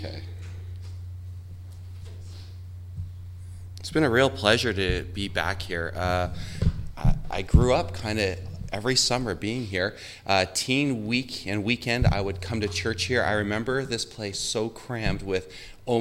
Okay. It's been a real pleasure to be back here. I grew up kind of every summer being here. Teen week and weekend, I would come to church here. I remember this place so crammed with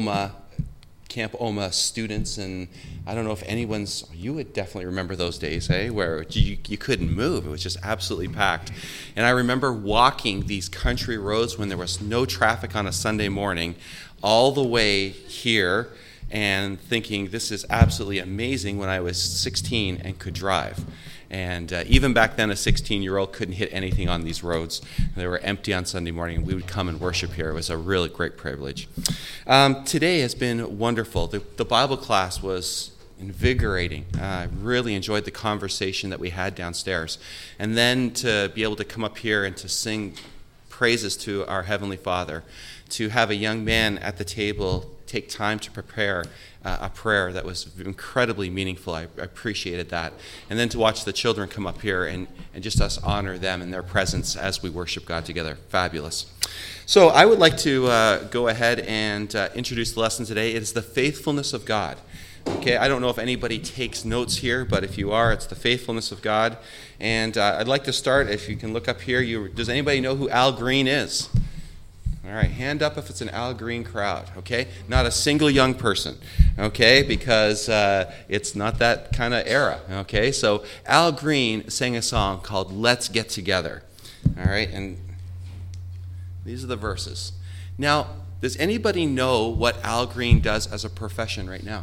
Camp Oma students, and I don't know if you would definitely remember those days, where you couldn't move. It was just absolutely packed. And I remember walking these country roads when there was no traffic on a Sunday morning all the way here and thinking this is absolutely amazing when I was 16 and could drive. And even back then, a 16-year-old couldn't hit anything on these roads. They were empty on Sunday morning, and we would come and worship here. It was a really great privilege. Today has been wonderful. The Bible class was invigorating. I really enjoyed the conversation that we had downstairs. And then to be able to come up here and to sing praises to our Heavenly Father, to have a young man at the table take time to prepare a prayer that was incredibly meaningful. I appreciated that. And then to watch the children come up here and just us honor them in their presence as we worship God together. Fabulous. So I would like to go ahead and introduce the lesson today. It is the faithfulness of God. Okay, I don't know if anybody takes notes here, but if you are, it's the faithfulness of God. And I'd like to start, if you can look up here, does anybody know who Al Green is? All right, hand up if it's an Al Green crowd, okay? Not a single young person, okay? Because it's not that kind of era, okay? So Al Green sang a song called Let's Get Together, all right? And these are the verses. Now, does anybody know what Al Green does as a profession right now?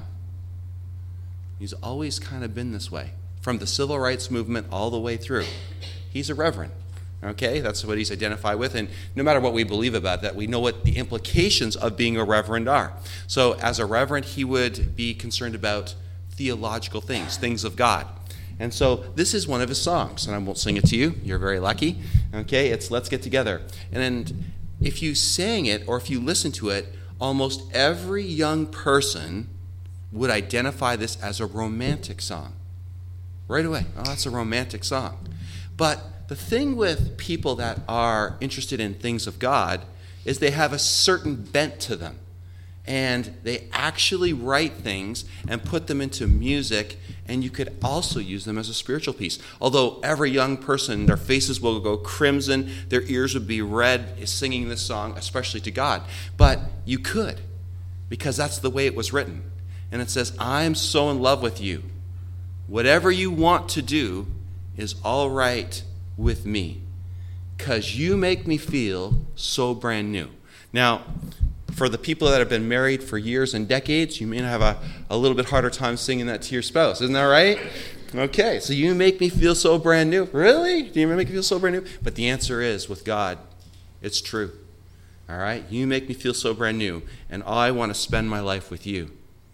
He's always kind of been this way, from the civil rights movement all the way through. He's a reverend. Okay, that's what he's identified with, and no matter what we believe about that, we know what the implications of being a reverend are. So as a reverend, he would be concerned about theological things of God. And so this is one of his songs, and I won't sing it to you. You're very lucky. Okay, it's Let's Get Together. And then if you sang it or if you listen to it, almost every young person would identify this as a romantic song. Right away, oh, that's a romantic song. But the thing with people that are interested in things of God is they have a certain bent to them. And they actually write things and put them into music, and you could also use them as a spiritual piece. Although every young person, their faces will go crimson, their ears would be red singing this song, especially to God. But you could, because that's the way it was written. And it says, I'm so in love with you. Whatever you want to do is all right with me, because you make me feel so brand new. Now, for the people that have been married for years and decades, you may have a little bit harder time singing that to your spouse. Isn't that right? Okay, so you make me feel so brand new. Really? Do you make me feel so brand new? But the answer is, with God, it's true. All right? You make me feel so brand new, and I want to spend my life with you.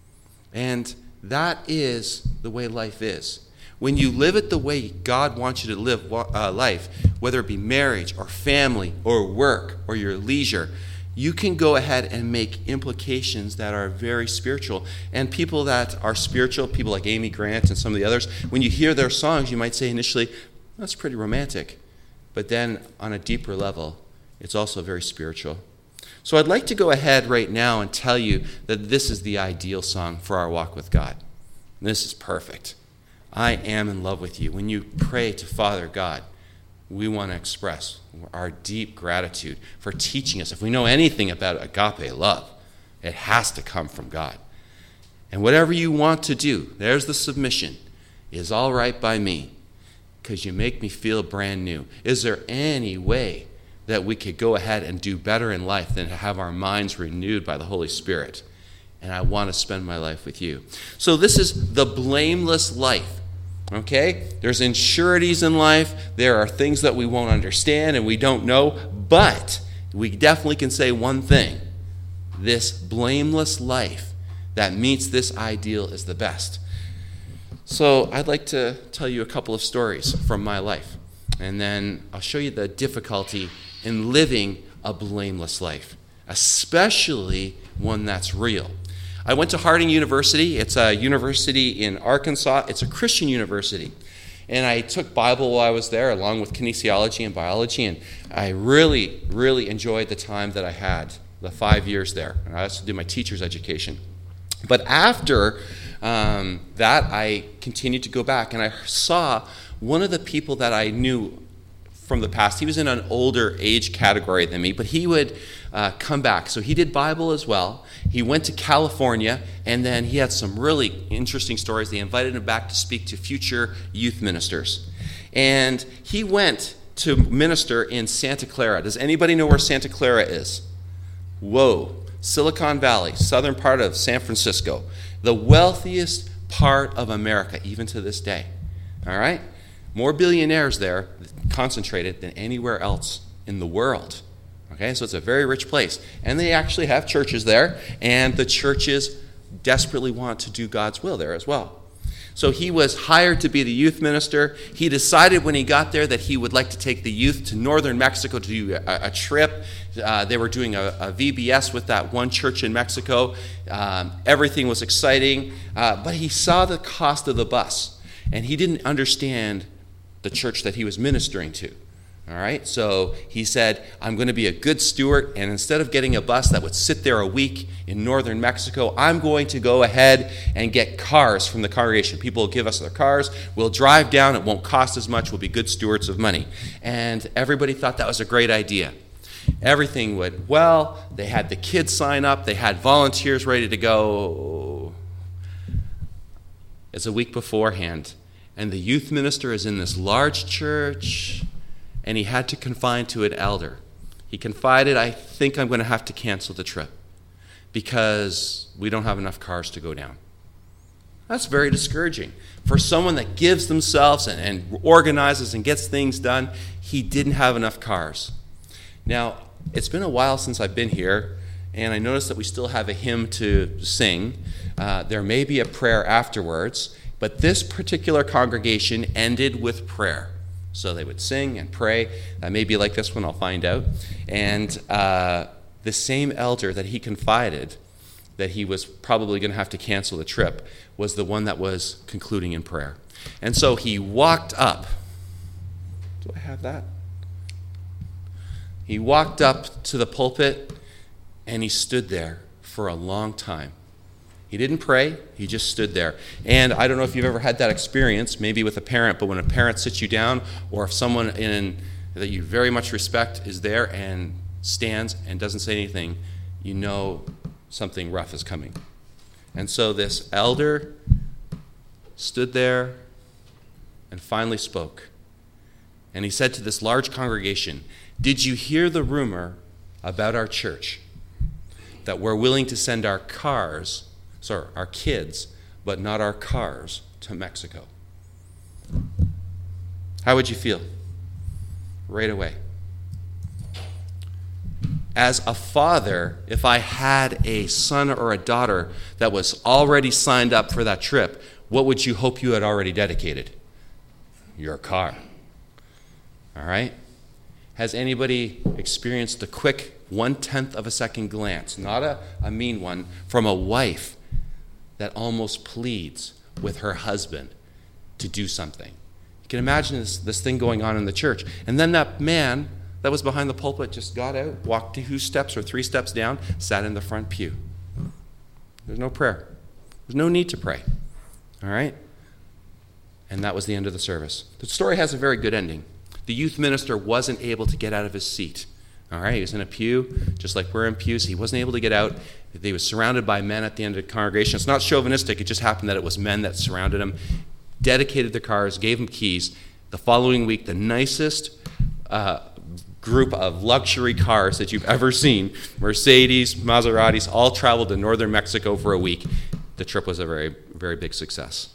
And that is the way life is. When you live it the way God wants you to live life, whether it be marriage or family or work or your leisure, you can go ahead and make implications that are very spiritual. And people that are spiritual, people like Amy Grant and some of the others, when you hear their songs, you might say initially, that's pretty romantic. But then on a deeper level, it's also very spiritual. So I'd like to go ahead right now and tell you that this is the ideal song for our walk with God. And this is perfect. I am in love with you. When you pray to Father God, we want to express our deep gratitude for teaching us. If we know anything about agape love, it has to come from God. And whatever you want to do, there's the submission, is all right by me, because you make me feel brand new. Is there any way that we could go ahead and do better in life than to have our minds renewed by the Holy Spirit? And I want to spend my life with you. So this is the blameless life. Okay? There's insurities in life. There are things that we won't understand and we don't know. But we definitely can say one thing. This blameless life that meets this ideal is the best. So I'd like to tell you a couple of stories from my life. And then I'll show you the difficulty in living a blameless life, especially one that's real. I went to Harding University. It's a university in Arkansas. It's a Christian university. And I took Bible while I was there, along with kinesiology and biology, and I really, really enjoyed the time that I had the 5 years there. I also did my teacher's education. But after that, I continued to go back, and I saw one of the people that I knew from the past. He was in an older age category than me, but he would come back. So he did Bible as well. He went to California, and then he had some really interesting stories. They invited him back to speak to future youth ministers. And he went to minister in Santa Clara. Does anybody know where Santa Clara is? Whoa. Silicon Valley, southern part of San Francisco. The wealthiest part of America, even to this day. All right? More billionaires there concentrated than anywhere else in the world. Okay, so it's a very rich place. And they actually have churches there, and the churches desperately want to do God's will there as well. So he was hired to be the youth minister. He decided when he got there that he would like to take the youth to northern Mexico to do a trip. They were doing a VBS with that one church in Mexico. Everything was exciting, but he saw the cost of the bus, and he didn't understand the church that he was ministering to. All right, so he said, I'm going to be a good steward, and instead of getting a bus that would sit there a week in northern Mexico, I'm going to go ahead and get cars from the congregation. People will give us their cars. We'll drive down. It won't cost as much. We'll be good stewards of money. And everybody thought that was a great idea. Everything went well. They had the kids sign up. They had volunteers ready to go. It's a week beforehand, and the youth minister is in this large church, and he had to confide to an elder. He confided, I think I'm going to have to cancel the trip because we don't have enough cars to go down. That's very discouraging. For someone that gives themselves and organizes and gets things done, he didn't have enough cars. Now, it's been a while since I've been here, and I noticed that we still have a hymn to sing. There may be a prayer afterwards, but this particular congregation ended with prayer. So they would sing and pray. That may be like this one, I'll find out. And the same elder that he confided that he was probably going to have to cancel the trip was the one that was concluding in prayer. And so he walked up. Do I have that? He walked up to the pulpit, and he stood there for a long time. He didn't pray, he just stood there. And I don't know if you've ever had that experience, maybe with a parent, but when a parent sits you down, or if someone that you very much respect is there and stands and doesn't say anything, you know something rough is coming. And so this elder stood there and finally spoke. And he said to this large congregation, "Did you hear the rumor about our church? That we're willing to send our kids, but not our cars, to Mexico." How would you feel? Right away. As a father, if I had a son or a daughter that was already signed up for that trip, what would you hope you had already dedicated? Your car. All right? Has anybody experienced the quick 1/10 of a second glance, not a mean one, from a wife that almost pleads with her husband to do something? You can imagine this thing going on in the church. And then that man that was behind the pulpit just got out, walked 2 steps or 3 steps down, sat in the front pew. There's no prayer. There's no need to pray. All right? And that was the end of the service. The story has a very good ending. The youth minister wasn't able to get out of his seat. All right, he was in a pew, just like we're in pews. He wasn't able to get out. He was surrounded by men at the end of the congregation. It's not chauvinistic. It just happened that it was men that surrounded him, dedicated the cars, gave him keys. The following week, the nicest group of luxury cars that you've ever seen, Mercedes, Maseratis, all traveled to northern Mexico for a week. The trip was a very, very big success.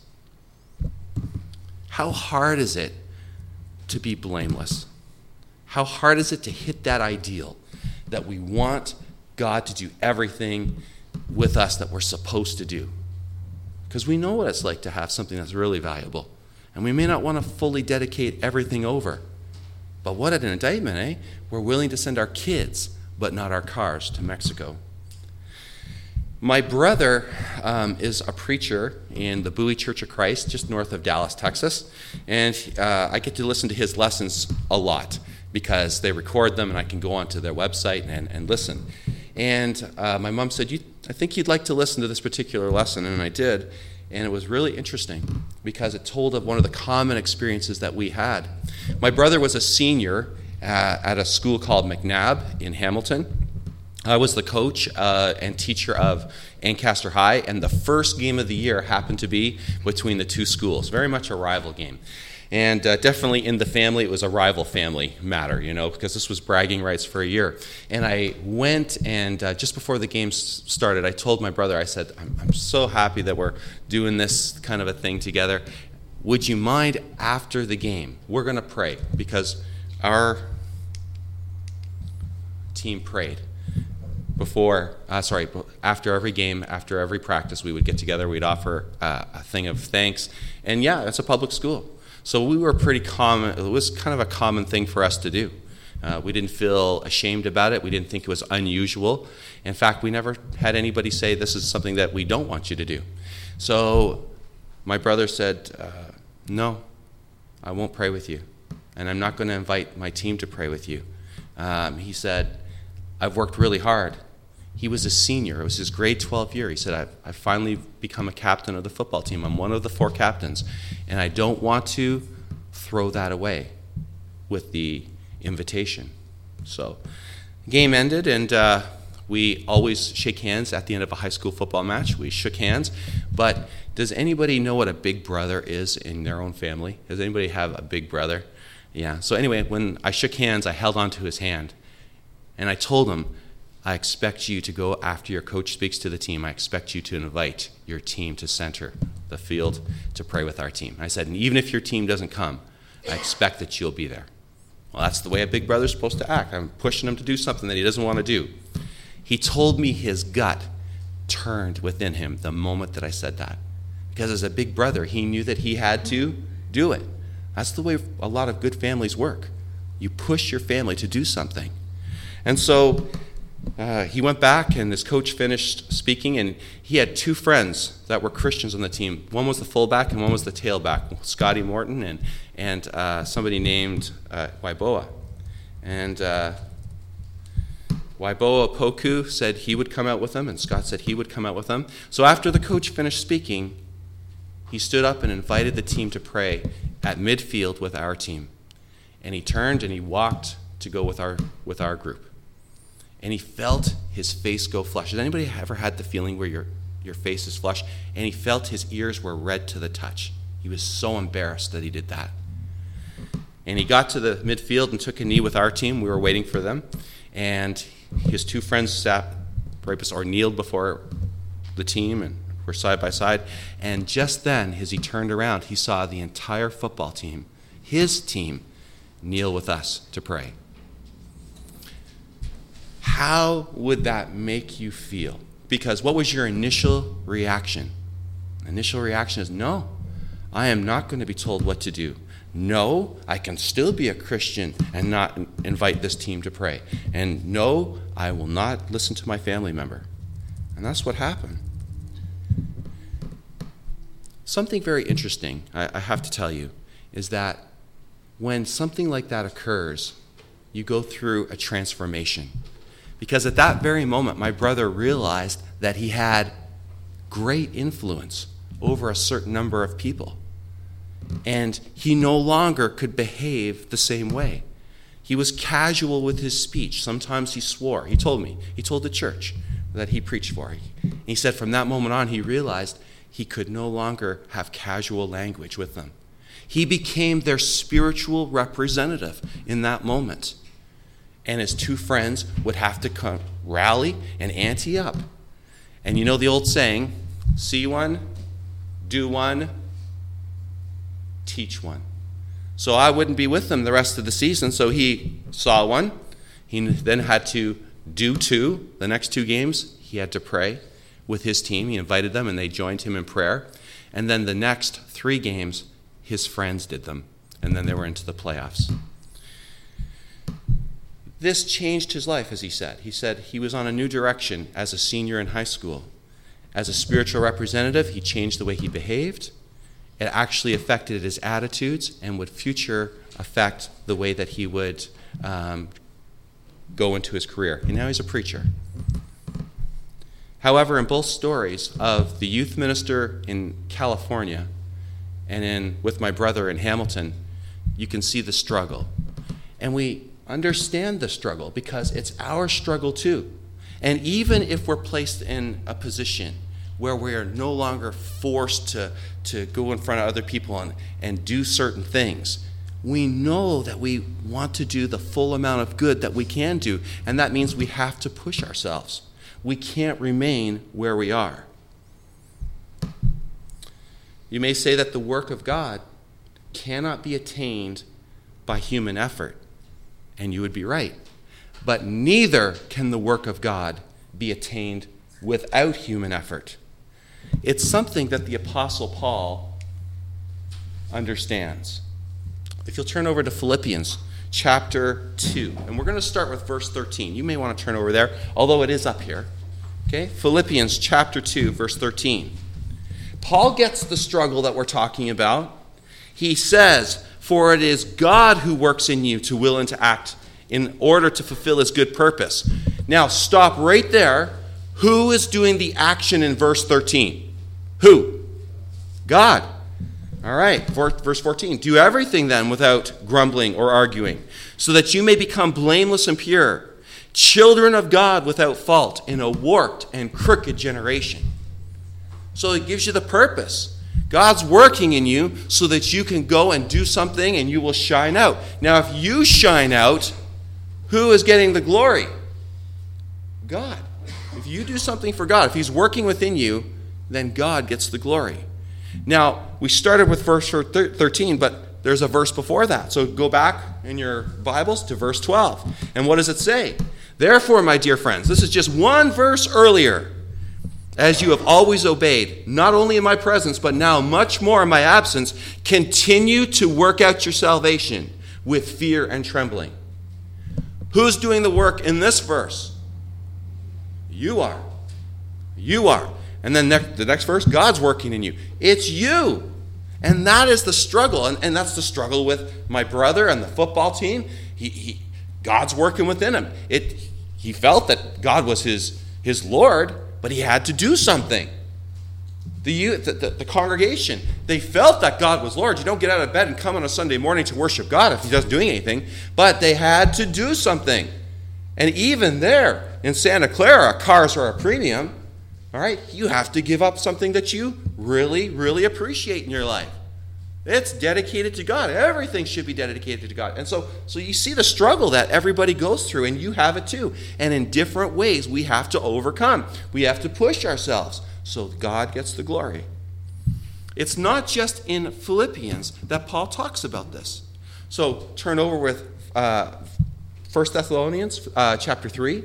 How hard is it to be blameless? How hard is it to hit that ideal that we want God to do everything with us that we're supposed to do? Because we know what it's like to have something that's really valuable. And we may not want to fully dedicate everything over. But what an indictment, eh? We're willing to send our kids, but not our cars, to Mexico. My brother is a preacher in the Bowie Church of Christ, just north of Dallas, Texas. And I get to listen to his lessons a lot because they record them and I can go onto their website and listen. And my mom said, I think you'd like to listen to this particular lesson, and I did. And it was really interesting because it told of one of the common experiences that we had. My brother was a senior at a school called McNabb in Hamilton. I was the coach and teacher of Ancaster High, and the first game of the year happened to be between the two schools, very much a rival game. And definitely in the family, it was a rival family matter, because this was bragging rights for a year. And I went and just before the game started, I told my brother, I said, I'm so happy that we're doing this kind of a thing together. Would you mind after the game? We're going to pray because our team prayed. After every game, after every practice, we would get together, we'd offer a thing of thanks. And yeah, it's a public school. So we were pretty common. It was kind of a common thing for us to do. We didn't feel ashamed about it. We didn't think it was unusual. In fact, we never had anybody say, this is something that we don't want you to do. So my brother said, no, I won't pray with you. And I'm not going to invite my team to pray with you. He said, I've worked really hard. He was a senior. It was his grade 12 year. He said, I've finally become a captain of the football team. I'm one of the 4 captains. And I don't want to throw that away with the invitation. So the game ended, and we always shake hands at the end of a high school football match. We shook hands. But does anybody know what a big brother is in their own family? Does anybody have a big brother? Yeah. So anyway, when I shook hands, I held onto his hand. And I told him, I expect you to go after your coach speaks to the team. I expect you to invite your team to center the field to pray with our team. I said, and even if your team doesn't come, I expect that you'll be there. Well, that's the way a big brother's supposed to act. I'm pushing him to do something that he doesn't want to do. He told me his gut turned within him the moment that I said that. Because as a big brother, he knew that he had to do it. That's the way a lot of good families work. You push your family to do something. And so he went back, and his coach finished speaking, and he had 2 friends that were Christians on the team. One was the fullback, and one was the tailback, Scotty Morton and somebody named Waiboa. And Waiboa Poku said he would come out with them, and Scott said he would come out with them. So after the coach finished speaking, he stood up and invited the team to pray at midfield with our team. And he turned and he walked to go with our group. And he felt his face go flush. Has anybody ever had the feeling where your face is flush? And he felt his ears were red to the touch. He was so embarrassed that he did that. And he got to the midfield and took a knee with our team. We were waiting for them. And his 2 friends sat right beside or kneeled before the team and were side by side. And just then, as he turned around, he saw the entire football team, his team, kneel with us to pray. How would that make you feel? Because what was your initial reaction? Initial reaction is, no, I am not going to be told what to do. No, I can still be a Christian and not invite this team to pray. And no, I will not listen to my family member. And that's what happened. Something very interesting, I have to tell you, is that when something like that occurs, you go through a transformation. Because at that very moment, my brother realized that he had great influence over a certain number of people. And he no longer could behave the same way. He was casual with his speech. Sometimes he swore. He told me. He told the church that he preached for. He said from that moment on, he realized he could no longer have casual language with them. He became their spiritual representative in that moment. And his 2 friends would have to come rally and ante up. And you know the old saying, see one, do one, teach one. So I wouldn't be with them the rest of the season, so he saw one. He then had to do 2. The next 2 games, he had to pray with his team. He invited them, and they joined him in prayer. And then the next 3 games, his friends did them. And then they were into the playoffs. This changed his life, as he said. He said he was on a new direction as a senior in high school. As a spiritual representative, he changed the way he behaved. It actually affected his attitudes and would future affect the way that he would go into his career. And now he's a preacher. However, in both stories of the youth minister in California and with my brother in Hamilton, you can see the struggle. And we understand the struggle because it's our struggle too. And even if we're placed in a position where we are no longer forced to go in front of other people and do certain things, we know that we want to do the full amount of good that we can do, and that means we have to push ourselves. We can't remain where we are. You may say that the work of God cannot be attained by human effort, and you would be right. But neither can the work of God be attained without human effort. It's something that the Apostle Paul understands. If you'll turn over to Philippians chapter 2, and we're going to start with verse 13. You may want to turn over there, although it is up here. Okay? Philippians chapter 2, verse 13. Paul gets the struggle that we're talking about. He says, "For it is God who works in you to will and to act in order to fulfill his good purpose." Now, stop right there. Who is doing the action in verse 13? Who? God. All right, verse 14. "Do everything then without grumbling or arguing, so that you may become blameless and pure, children of God without fault in a warped and crooked generation." So it gives you the purpose. God's working in you so that you can go and do something and you will shine out. Now, if you shine out, who is getting the glory? God. If you do something for God, if he's working within you, then God gets the glory. Now, we started with verse 13, but there's a verse before that. So go back in your Bibles to verse 12. And what does it say? "Therefore, my dear friends," this is just one verse earlier, "as you have always obeyed, not only in my presence, but now much more in my absence, continue to work out your salvation with fear and trembling." Who's doing the work in this verse? You are. You are. And then the next verse, God's working in you. It's you. And that is the struggle. And that's the struggle with my brother and the football team. God's working within him. He felt that God was his Lord, but he had to do something. The youth, the congregation, they felt that God was Lord. You don't get out of bed and come on a Sunday morning to worship God if he doesn't doing anything. But they had to do something. And even there in Santa Clara, cars are a premium. All right, you have to give up something that you really, really appreciate in your life. It's dedicated to God. Everything should be dedicated to God. And so you see the struggle that everybody goes through, and you have it too. And in different ways, we have to overcome. We have to push ourselves so God gets the glory. It's not just in Philippians that Paul talks about this. So turn over with 1 Thessalonians chapter 3.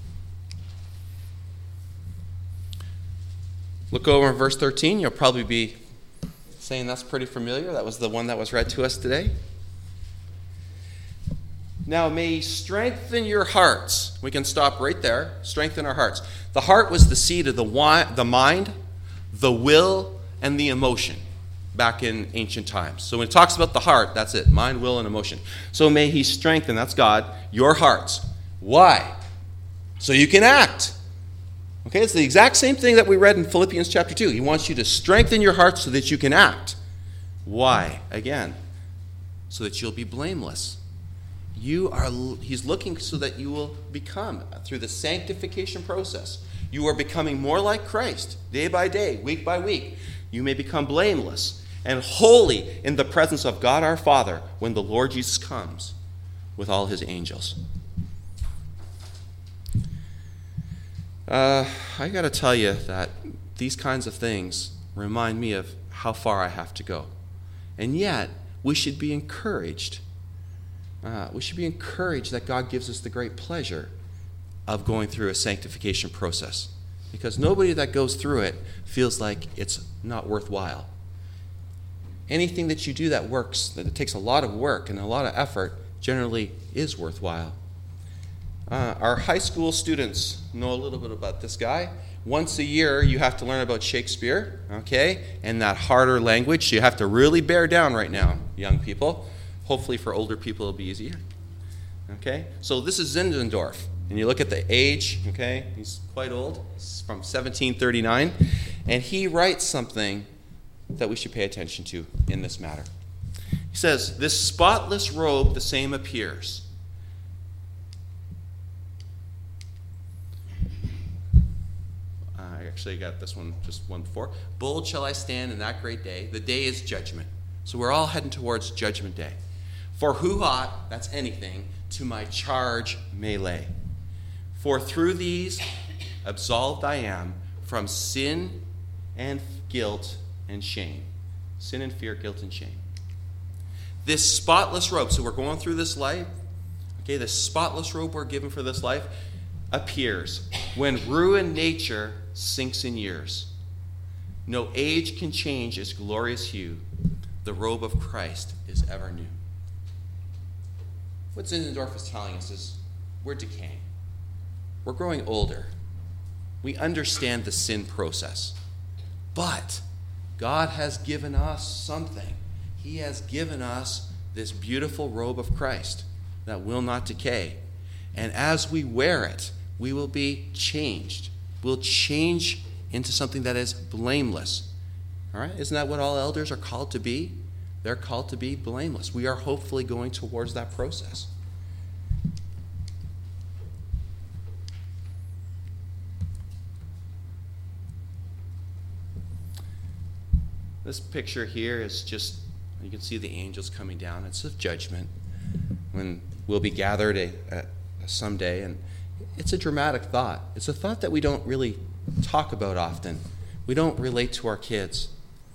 Look over in verse 13. You'll probably be saying that's pretty familiar. That was the one that was read to us today. "Now may he strengthen your hearts." We can stop right there. Strengthen our hearts. The heart was the seat of the mind, the will, and the emotion back in ancient times. So when it talks about the heart, that's it. Mind, will, and emotion. So may he strengthen, that's God, your hearts. Why? So you can act. Okay, it's the exact same thing that we read in Philippians chapter 2. He wants you to strengthen your heart so that you can act. Why? Again, so that you'll be blameless. He's looking so that you will become, through the sanctification process, you are becoming more like Christ day by day, week by week. You may become blameless and holy in the presence of God our Father when the Lord Jesus comes with all his angels. I got to tell you that these kinds of things remind me of how far I have to go. And yet, we should be encouraged. We should be encouraged that God gives us the great pleasure of going through a sanctification process. Because nobody that goes through it feels like it's not worthwhile. Anything that you do that works, that it takes a lot of work and a lot of effort, generally is worthwhile. Our high school students know a little bit about this guy. Once a year, you have to learn about Shakespeare, okay, and that harder language. You have to really bear down right now, young people. Hopefully for older people, it'll be easier. Okay, so this is Zinzendorf. And you look at the age, okay? He's quite old. He's from 1739. And he writes something that we should pay attention to in this matter. He says, "This spotless robe the same appears." I actually got this one, just one before. "Bold shall I stand in that great day. The day is judgment." So we're all heading towards Judgment Day. "For who ought," that's anything, "to my charge may lay? For through these absolved I am from sin and guilt and shame." Sin and fear, guilt and shame. This spotless robe, so we're going through this life, okay, this spotless robe we're given for this life appears when ruined nature sinks in years. No age can change its glorious hue. The robe of Christ is ever new. What Zinzendorf is telling us is we're decaying. We're growing older. We understand the sin process. But God has given us something. He has given us this beautiful robe of Christ that will not decay. And as we wear it, we will be changed. We'll change into something that is blameless. All right? Isn't that what all elders are called to be? They're called to be blameless. We are hopefully going towards that process. This picture here is just, you can see the angels coming down. It's of judgment when we'll be gathered someday. And it's a dramatic thought. It's a thought that we don't really talk about often. We don't relate to our kids.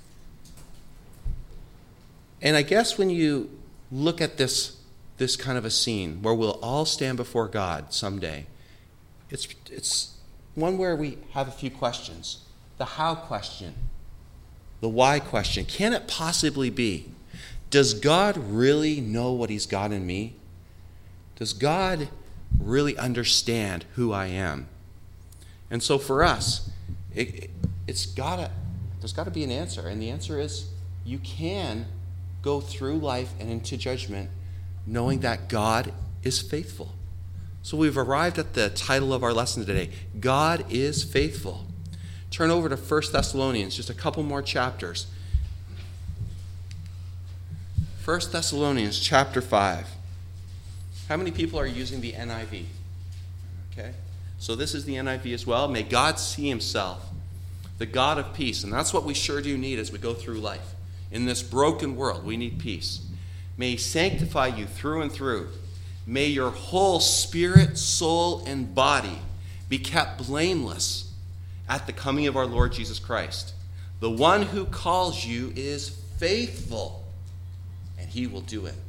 And I guess when you look at this kind of a scene where we'll all stand before God someday, it's one where we have a few questions. The how question. The why question. Can it possibly be? Does God really know what he's got in me? Does God really understand who I am? And so for us, there's got to be an answer. And the answer is you can go through life and into judgment knowing that God is faithful. So we've arrived at the title of our lesson today. God is faithful. Turn over to 1 Thessalonians, just a couple more chapters. 1 Thessalonians chapter 5. How many people are using the NIV? Okay, so this is the NIV as well. May God see himself, the God of peace. And that's what we sure do need as we go through life. In this broken world, we need peace. May he sanctify you through and through. May your whole spirit, soul, and body be kept blameless at the coming of our Lord Jesus Christ. The one who calls you is faithful, and he will do it.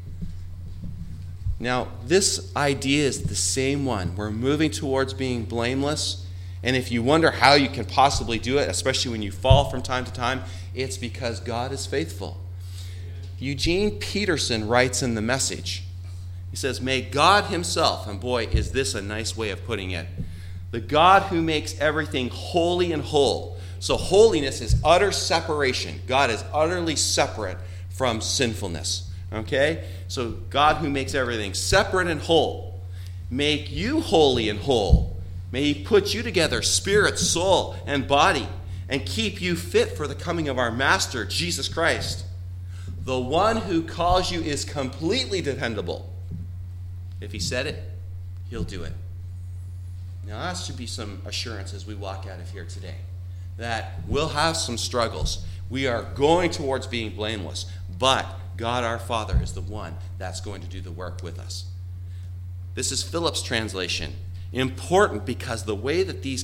Now, this idea is the same one. We're moving towards being blameless, and if you wonder how you can possibly do it, especially when you fall from time to time, it's because God is faithful. Eugene Peterson writes in The Message, he says, "May God himself," and boy, is this a nice way of putting it, "the God who makes everything holy and whole." So holiness is utter separation. God is utterly separate from sinfulness. Okay? So God who makes everything separate and whole, make you holy and whole. May he put you together, spirit, soul, and body, and keep you fit for the coming of our Master, Jesus Christ. The one who calls you is completely dependable. If he said it, he'll do it. Now, that should be some assurance as we walk out of here today, that we'll have some struggles. We are going towards being blameless, but God our Father is the one that's going to do the work with us. This is Phillips' translation. Important because the way that the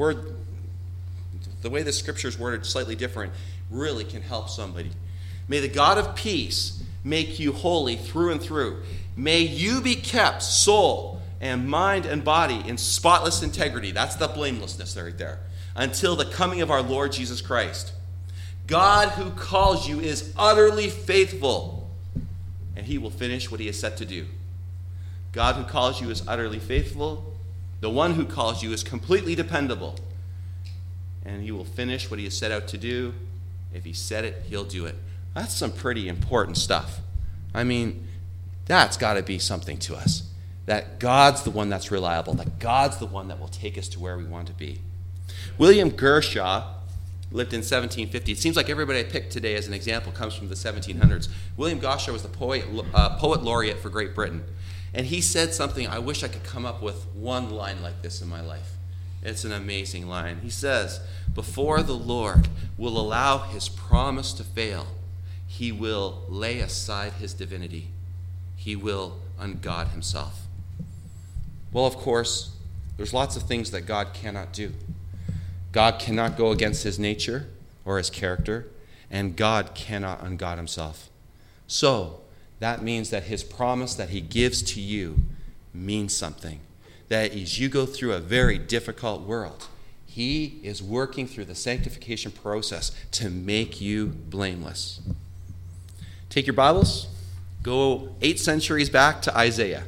scripture is worded slightly different really can help somebody. May the God of peace make you holy through and through. May you be kept, soul and mind and body, in spotless integrity. That's the blamelessness right there. Until the coming of our Lord Jesus Christ. God who calls you is utterly faithful, and he will finish what he has set to do. God who calls you is utterly faithful. The one who calls you is completely dependable, and he will finish what he has set out to do. If he said it, he'll do it. That's some pretty important stuff. I mean, that's got to be something to us. that God's the one that's reliable, that God's the one that will take us to where we want to be. William Gershaw lived in 1750. It seems like everybody I picked today as an example comes from the 1700s. William Gershaw was the poet laureate for Great Britain. And he said something, I wish I could come up with one line like this in my life. It's an amazing line. He says, before the Lord will allow his promise to fail, he will lay aside his divinity. He will ungod himself. Well, of course, there's lots of things that God cannot do. God cannot go against his nature or his character, and God cannot ungod himself. So, that means that his promise that he gives to you means something. That as you go through a very difficult world, he is working through the sanctification process to make you blameless. Take your Bibles, go 8 centuries back to Isaiah.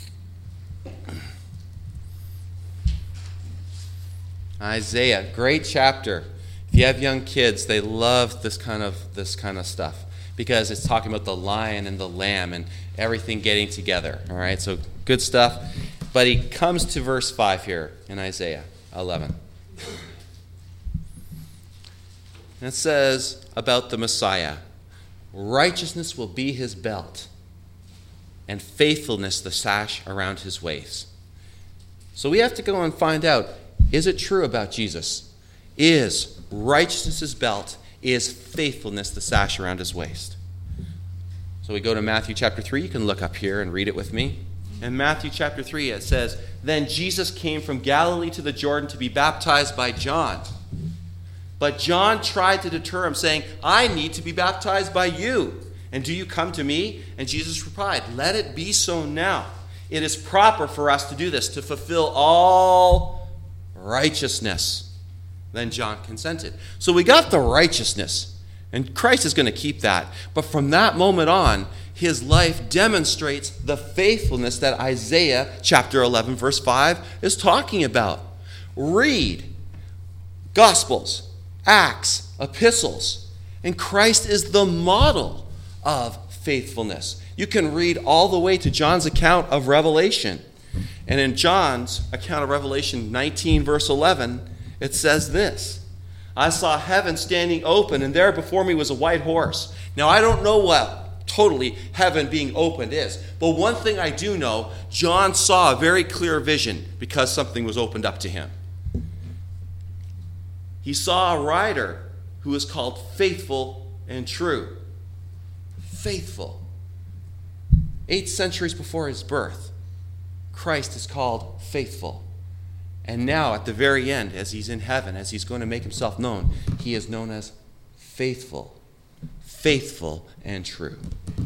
Isaiah, great chapter. If you have young kids, they love this kind of stuff because it's talking about the lion and the lamb and everything getting together. All right, so good stuff. But he comes to verse 5 here in Isaiah 11. And it says about the Messiah, righteousness will be his belt, and faithfulness the sash around his waist. So we have to go and find out, is it true about Jesus? Is righteousness his belt? Is faithfulness the sash around his waist? So we go to Matthew chapter 3. You can look up here and read it with me. In Matthew chapter 3 it says, then Jesus came from Galilee to the Jordan to be baptized by John. But John tried to deter him, saying, I need to be baptized by you, and do you come to me? And Jesus replied, let it be so now. It is proper for us to do this, to fulfill all righteousness. Then John consented. So we got the righteousness, and Christ is going to keep that. But from that moment on, his life demonstrates the faithfulness that Isaiah chapter 11 verse 5 is talking about. Read Gospels, Acts, epistles, and Christ is the model of faithfulness. You can read all the way to John's account of Revelation. And in John's account of Revelation 19 verse 11, it says this, I saw heaven standing open, and there before me was a white horse. Now I don't know what totally heaven being opened is, but one thing I do know, John saw a very clear vision because something was opened up to him. He saw a rider who was called Faithful and True. Faithful. 8 centuries before his birth, Christ is called faithful. And now at the very end, as he's in heaven, as he's going to make himself known, he is known as faithful. Faithful and true.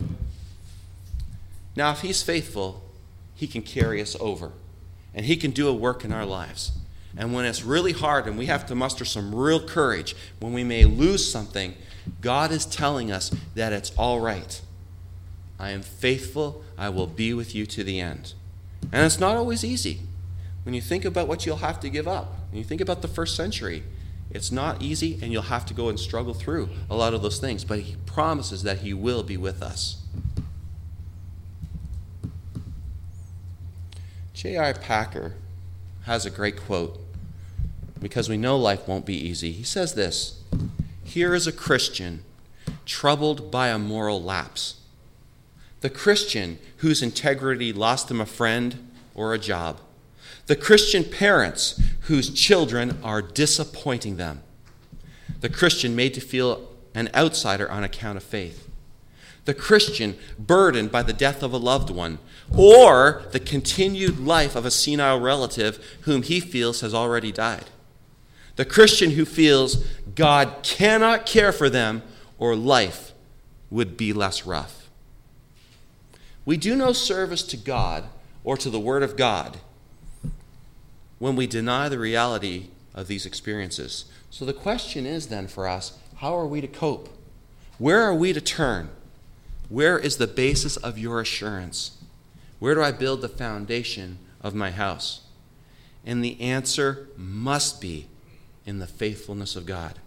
Now, if he's faithful, he can carry us over. And he can do a work in our lives. And when it's really hard and we have to muster some real courage, when we may lose something, God is telling us that it's all right. I am faithful. I will be with you to the end. And it's not always easy. When you think about what you'll have to give up, when you think about the first century, it's not easy, and you'll have to go and struggle through a lot of those things. But he promises that he will be with us. J.I. Packer has a great quote, because we know life won't be easy. He says this, here is a Christian troubled by a moral lapse. The Christian whose integrity lost him a friend or a job. The Christian parents whose children are disappointing them. The Christian made to feel an outsider on account of faith. The Christian burdened by the death of a loved one, or the continued life of a senile relative whom he feels has already died. The Christian who feels God cannot care for them, or life would be less rough. We do no service to God or to the Word of God when we deny the reality of these experiences. So the question is then for us, how are we to cope? Where are we to turn? Where is the basis of your assurance? Where do I build the foundation of my house? And the answer must be in the faithfulness of God.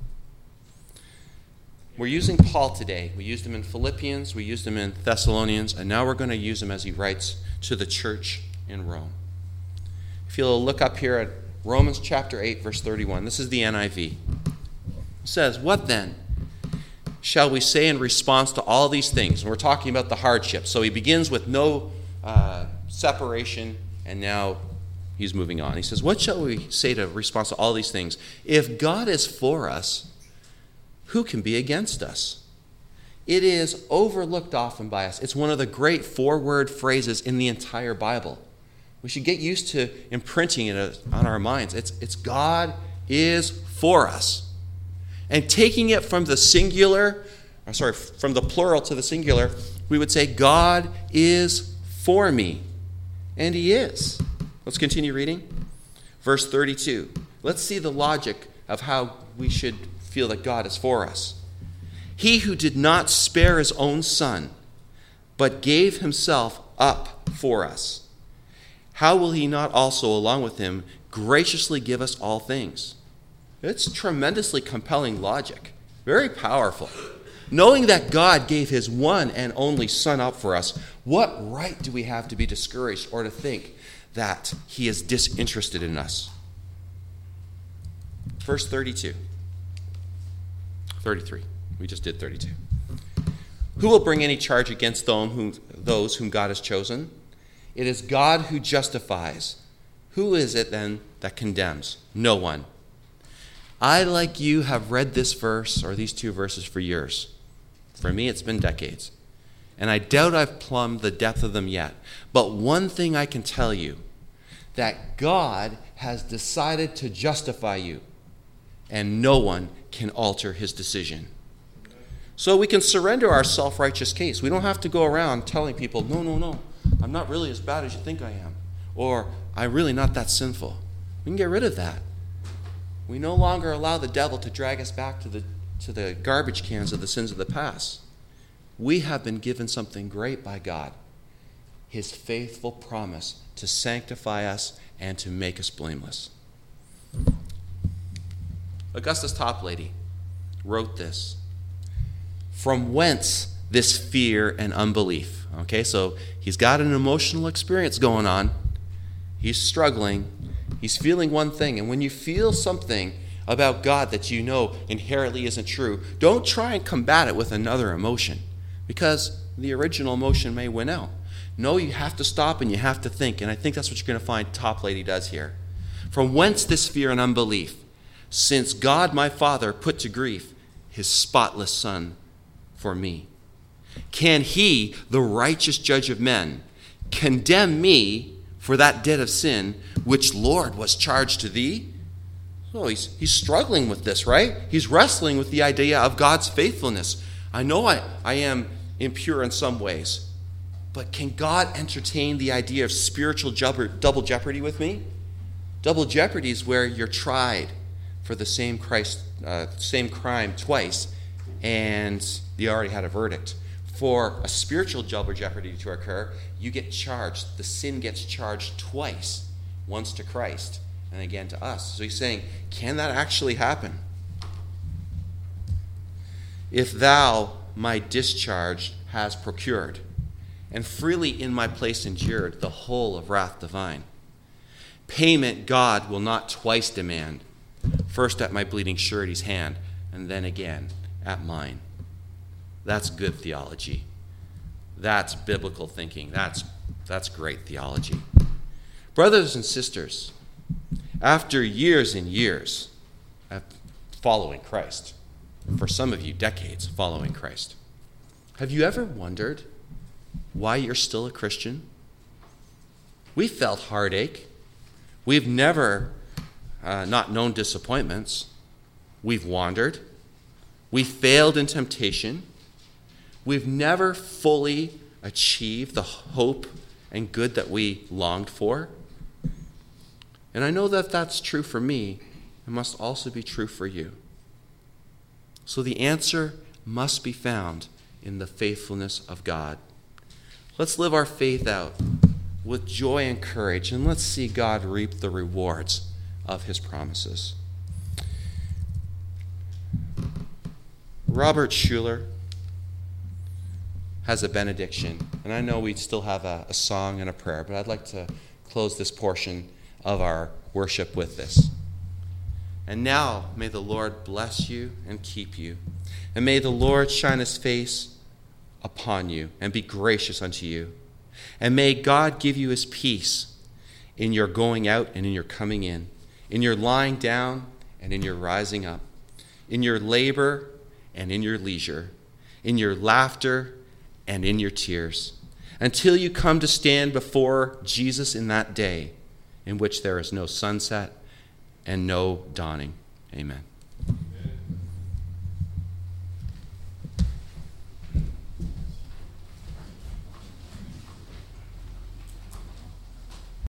We're using Paul today. We used him in Philippians, we used him in Thessalonians, and now we're going to use him as he writes to the church in Rome. If you'll look up here at Romans chapter 8, verse 31, this is the NIV. It says, "What then shall we say in response to all these things?" And we're talking about the hardship. So he begins with no separation, and now he's moving on. He says, "What shall we say to response to all these things? If God is for us, who can be against us?" It is overlooked often by us. It's one of the great four-word phrases in the entire Bible. We should get used to imprinting it on our minds. It's God is for us. And taking it from the from the plural to the singular, we would say, God is for me. And he is. Let's continue reading. Verse 32. Let's see the logic of how we should feel that God is for us. "He who did not spare his own son, but gave himself up for us, how will he not also, along with him, graciously give us all things?" It's tremendously compelling logic. Very powerful. Knowing that God gave his one and only Son up for us, what right do we have to be discouraged or to think that he is disinterested in us? Verse 32. 33. We just did 32. "Who will bring any charge against those whom God has chosen? It is God who justifies. Who is it then that condemns? No one." I, like you, have read this verse or these two verses for years. For me, it's been decades. And I doubt I've plumbed the depth of them yet. But one thing I can tell you, that God has decided to justify you, and no one can alter his decision. So we can surrender our self-righteous case. We don't have to go around telling people, no, I'm not really as bad as you think I am. Or, I'm really not that sinful. We can get rid of that. We no longer allow the devil to drag us back to the garbage cans of the sins of the past. We have been given something great by God, his faithful promise to sanctify us and to make us blameless. Augustus Toplady wrote this: "From whence this fear and unbelief?" Okay, so he's got an emotional experience going on. He's struggling. He's feeling one thing. And when you feel something about God that you know inherently isn't true, don't try and combat it with another emotion, because the original emotion may win out. No, you have to stop and you have to think. And I think that's what you're going to find Toplady does here. "From whence this fear and unbelief? Since God my Father put to grief his spotless Son for me. Can he, the righteous judge of men, condemn me for that debt of sin which, Lord, was charged to thee?" So he's struggling with this, right? He's wrestling with the idea of God's faithfulness. I know I am impure in some ways, but can God entertain the idea of spiritual double jeopardy with me? Double jeopardy is where you're tried for the same crime twice, and you already had a verdict. For a spiritual double jeopardy to occur, you get charged. The sin gets charged twice, once to Christ and again to us. So he's saying, can that actually happen? "If thou my discharge has procured, and freely in my place endured the whole of wrath divine, payment God will not twice demand, first at my bleeding surety's hand, and then again at mine." That's good theology. That's biblical thinking. That's great theology. Brothers and sisters, after years and years of following Christ, for some of you, decades following Christ, have you ever wondered why you're still a Christian? We felt heartache. We've never not known disappointments. We've wandered. We failed in temptation. We've never fully achieved the hope and good that we longed for. And I know that that's true for me. It must also be true for you. So the answer must be found in the faithfulness of God. Let's live our faith out with joy and courage, and let's see God reap the rewards of his promises. Robert Schuller has a benediction, and I know we still have a song and a prayer, but I'd like to close this portion of our worship with this. And now may the Lord bless you and keep you. And may the Lord shine his face upon you and be gracious unto you. And may God give you his peace in your going out and in your coming in your lying down and in your rising up, in your labor and in your leisure, in your laughter and in your tears, until you come to stand before Jesus in that day in which there is no sunset and no dawning. Amen.